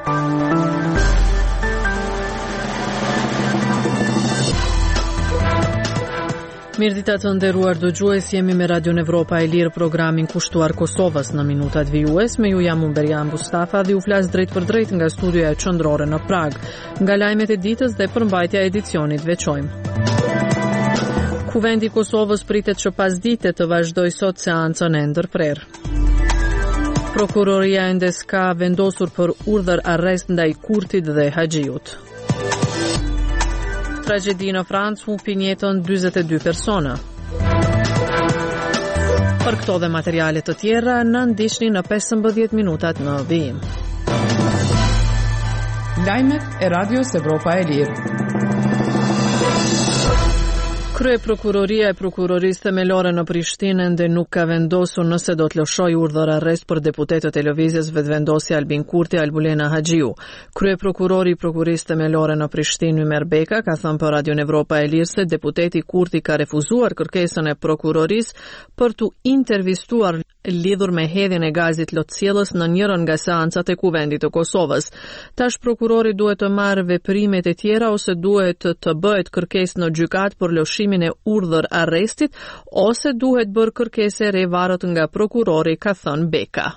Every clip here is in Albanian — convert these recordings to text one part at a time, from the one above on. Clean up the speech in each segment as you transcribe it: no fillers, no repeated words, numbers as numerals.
Mirëdita të nderuar dëgjues, jemi me Radion Evropa e Lirë, programin kushtuar Kosovës në minutat vijues. Me ju jam Umberian Mustafa dhe u flas drejt për drejt nga studioja qendrore në Prag. Nga lajmet e ditës dhe përmbajtja e edicionit veçojmë. Kuvendi i Kosovës pritet që pasdite të vazhdojë sot seancën e ndërprerë. Prokuroria ende s'ka vendosur për urdhër arrest ndaj Kurtit dhe Haxhiut. Tragjedi në Francë humbi jetën 42 persona. Për këto dhe materiale të tjera, na ndiqni në 15 minutat në vijim. Lajmet e Radios Evropa e Lirë. Kryeprokuroria e prokurorisë themelore në Prishtinë ende nuk ka vendosur nëse do të lëshojë urdhër arrest për deputetët e lëvizjes Vetëvendosja Albin Kurti e Albulena Haxhiu. Kryeprokurori i prokurorisë themelore në Prishtinë Ymer Beka ka thënë për Radion Evropa e Lirë se deputeti Kurti ka refuzuar kërkesën e prokurorisë për të intervistuar lidhur me hedhjen e gazit lotësjellës në njërin nga seancat e Kuvendit të Kosovës. Tash prokurori duhet të marrë veprimet e tjera ose duhet të bëhet kërkesë në gjykat për lëshimin e urdhër arrestit ose duhet bërë kërkesë e re varet nga prokurori, ka thënë Beka.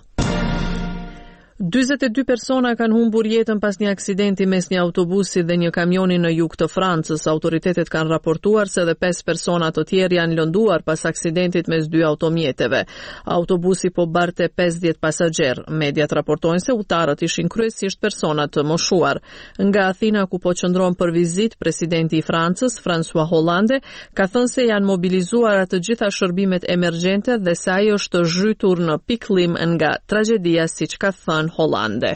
42 persona kanë humbur jetën pas një aksidenti mes një autobusi dhe një kamioni në jug të Francës. Autoritetet kanë raportuar se edhe 5 persona të tjerë janë lënduar pas aksidentit mes dy automjeteve. Autobusi po barte 50 pasagjerë. Mediat raportojnë se udhëtarët ishin kryesisht persona të moshuar. Nga Athina, ku po qëndron për vizitë, presidenti i Francës, François Hollande, ka thënë se janë mobilizuar të gjitha shërbimet emergjente dhe se ai është zhytur në pikëllim nga tragjedia, siç ka thënë Hollande.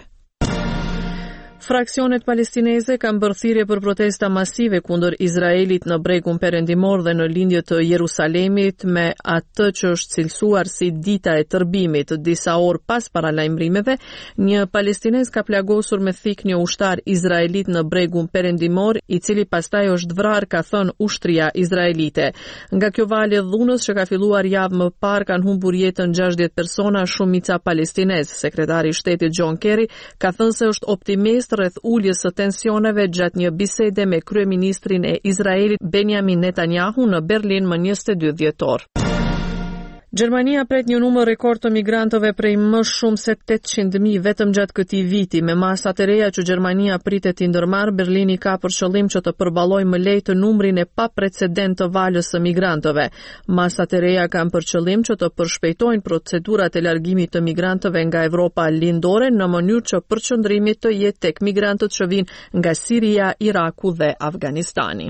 Fraksionet palestineze kanë bërë thirrje për protesta masive kundër Izraelit në bregun perëndimor dhe në lindje të Jerusalemit me atë që është cilësuar si dita e tërbimit. Disa orë pas paralajmërimeve, një palestinez ka plagosur me thik një ushtar izraelit në bregun perëndimor, i cili pastaj është vrarë, ka thënë ushtria izraelite. Nga kjo valë e dhunës që ka filluar javë më parë, kanë humbur jetën 60 persona, shumica palestinez. Sekretari i Shtetit John Kerry ka thënë se është optimist rreth uljes së tensioneve gjatë një bisede me kryeministrin e Izraelit Benjamin Netanyahu në Berlin më 22 dhjetor. Gjermania pret një numër rekord të migrantëve prej më shumë se 800.000 vetëm gjatë këtij viti. Me masat e reja që Gjermania pritet të ndërmarrë, Berlini ka për qëllim që të përballojë më lehtë numrin e paprecedent të valës së migrantëve. Masat e reja kanë për qëllim që të përshpejtojnë procedurat e largimit të migrantëve nga Evropa lindore në mënyrë që përqendrimi të jetë tek migrantët që vijnë nga Siria, Iraku dhe Afganistani.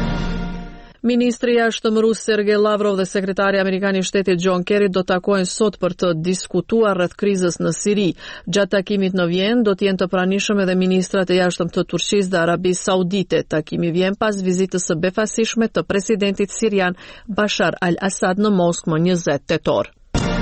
Ministri i Jashtëm rus Sergej Lavrov dhe sekretari amerikan i Shtetit John Kerry do takohen sot për të diskutuar rreth krizës në Siri. Gjatë takimit në Vjenë do të jenë të pranishëm edhe ministrat e jashtëm të Turqisë dhe Arabisë Saudite. Takimi vjen pas vizitës së befasishme të presidentit sirian Bashar al-Assad në Moskë më 20 tetor.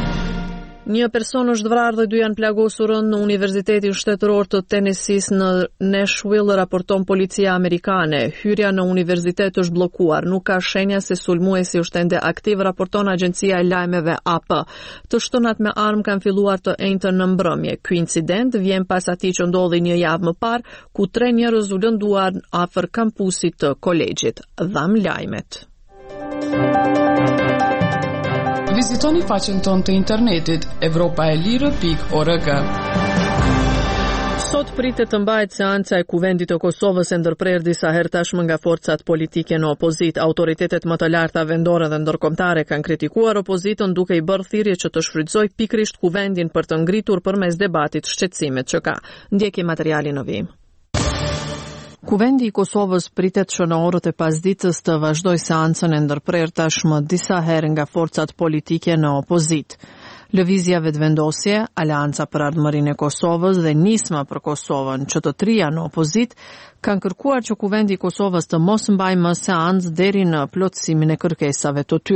Një person është vrarë dhe 2 janë plagosur në Universitetin Shtetëror të Tennessee në Nashville, raporton policia amerikane. Hyrja në universitet është bllokuar, nuk ka shenja se sulmuesi është ende aktiv, raporton agjencia e lajmeve AP. Të shtonat me armë kanë filluar të enjtën në mbrëmje. Ky incident vjen pas atij që ndodhi një javë më parë, ku 3 njerëz u lënduan afër kampusit të kolegjit. Dham lajmet. Vizitoni faqen tonë të internetit evropaelire.org. Sot pritet të mbahet seanca e Kuvendit të Kosovës e ndërprerë disa herë tashmë nga forcat politike në opozit. Autoritetet më të larta vendore dhe ndërkombëtare kanë kritikuar opozitën duke i bërë thirrje që të shfrytëzojë pikërisht Kuvendin për të ngritur përmes debatit shqetësimet që ka. Ndjeki materialin në vijim. Kuvendi i Kosovës pritet që në orët e pasdites të vazhdojë seancën e ndërprerë tashmë disa herë nga forcat politike në opozit. Lëvizja Vetëvendosje, Aleanca për Ardhmërinë e Kosovës dhe Nisma për Kosovën, që të trija në opozit, kanë kërkuar që Kuvendi i Kosovës të mos mbajë më seancë deri në plotësimin e kërkesave të tyre.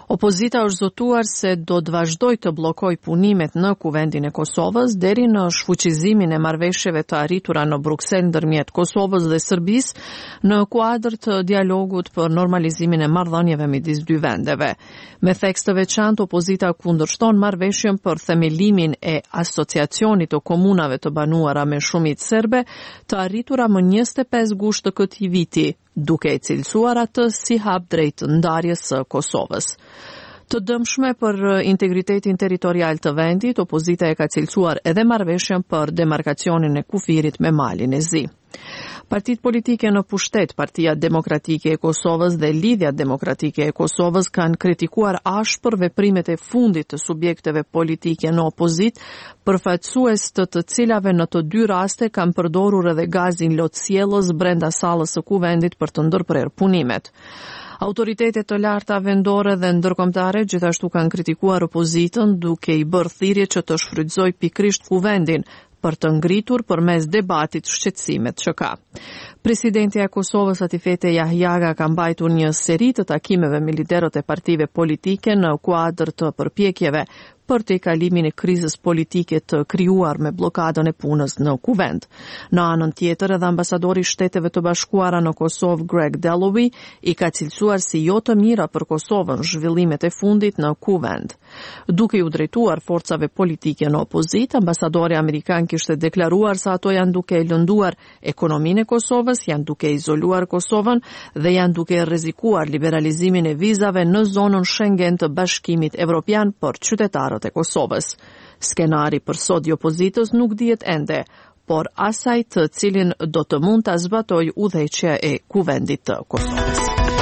Opozita është zotuar se do të vazhdoj të bllokoj punimet në Kuvendin e Kosovës deri në shfuqizimin e marrëveshjeve të arritura në Bruksel ndërmjet Kosovës dhe Serbisë në kuadër të dialogut për normalizimin e marrëdhënieve midis dy vendeve. Me tekst të veçantë, opozita kundërshton marrëveshjen për themelimin e asociacionit të komunave të banuara me shumicë serbe të arritura më 25 gusht të këtij viti, duke e cilësuar atë si hap drejt ndarjes së Kosovës. Të dëmshme për integritetin territorial të vendit, opozita e ka cilësuar edhe marrëveshjen për demarkacionin e kufirit me Malin e Zi. Partitë politike në pushtet, Partia Demokratike e Kosovës dhe Lidhja Demokratike e Kosovës kanë kritikuar ashpër veprimet e fundit të subjekteve politike në opozit, përfaqësues të cilave në të dy raste kanë përdorur edhe gazin lotësjellës brenda sallës së kuvendit për të ndërprerë punimet. Autoritetet të larta vendore dhe ndërkombëtare gjithashtu kanë kritikuar opozitën duke i bërë thirrje që të shfrytëzojë pikërisht kuvendin për të ngritur përmes debatit shqetësimet që ka. Presidenti e Kosovës Atifete Jahjaga ka mbajtur një seri të takimeve me liderët e partive politike në kuadër të përpjekjeve për të kalimin e krizës politike të krijuar me blokadën e punës në kuvend. Në anën tjetër, edhe ambasadori i Shteteve të Bashkuara në Kosovë Greg Dalloway i ka cilësuar si jo të mira për Kosovën zhvillimet e fundit në kuvend. Duke u drejtuar forcave politike në opozit, ambasadori amerikan kishte deklaruar se ato janë duke lënduar ekonominë e Kosovës, janë duke izoluar Kosovën dhe janë duke rrezikuar liberalizimin e vizave në zonën Schengen të Bashkimit Evropian për qytetarët e Kosovës. Skenari për sot i opozitës nuk dihet ende, por asaj të cilin do të mund ta zbatoj udhëheqja e kuvendit të Kosovës.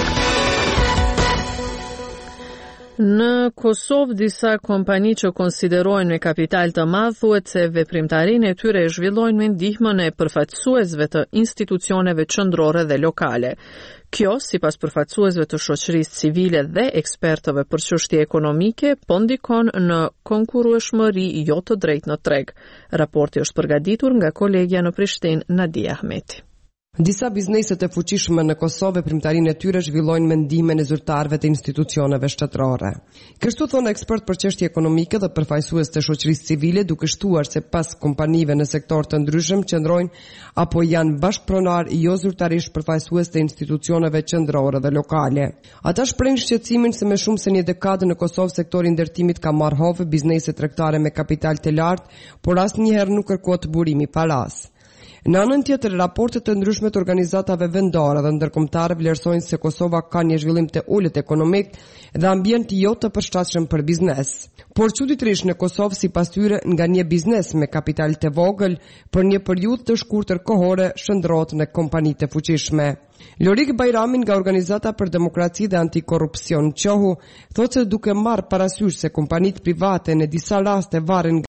Në Kosovë, disa kompani që konsiderojnë me kapital të madh thuhet se veprimtarinë e tyre e zhvillojnë me ndihmën e përfaqësuesve të institucioneve qendrore dhe lokale. Kjo, sipas përfaqësuesve të shoqërisë civile dhe ekspertëve për çështje ekonomike, po ndikon në konkurrueshmëri jo të drejtë në treg. Raporti është përgatitur nga kolegja në Prishtinë, Nadia Ahmeti. Disa bizneset e fuqishme në Kosovë veprimtarinë e tyre zhvillojnë me ndihmën e zyrtarëve të institucioneve shtetërore. Kështu thonë ekspert për çështje ekonomike dhe përfaqësues të shoqërisë civile, duke shtuar se pas kompanive në sektor të ndryshëm qëndrojnë apo janë bashkëpronar jo zyrtarisht përfaqësues të institucioneve qendrore dhe lokale. Ata shprehin shqetësimin se më shumë se një dekadë në Kosovë sektori i ndërtimit ka marrë hovë biznese tregtare me kapital të lartë, por asnjëherë nuk kërkohet burimi paras. Në anën tjetër, raportet të ndryshme të organizatave vendore dhe ndërkombëtare vlerësojnë se Kosova ka një zhvillim të ulët ekonomik dhe ambient jo të përshtatshëm për biznes. Por çuditërisht në Kosovë, sipas tyre, nga një biznes me kapital të vogël për një periudhë të shkurtër kohore shndrohet në kompani të fuqishme. Lorik Bajrami nga Organizata për Demokraci dhe Antikorrupsion, qohu, thotë se duke marrë parasysh se kompanitë private në disa raste varen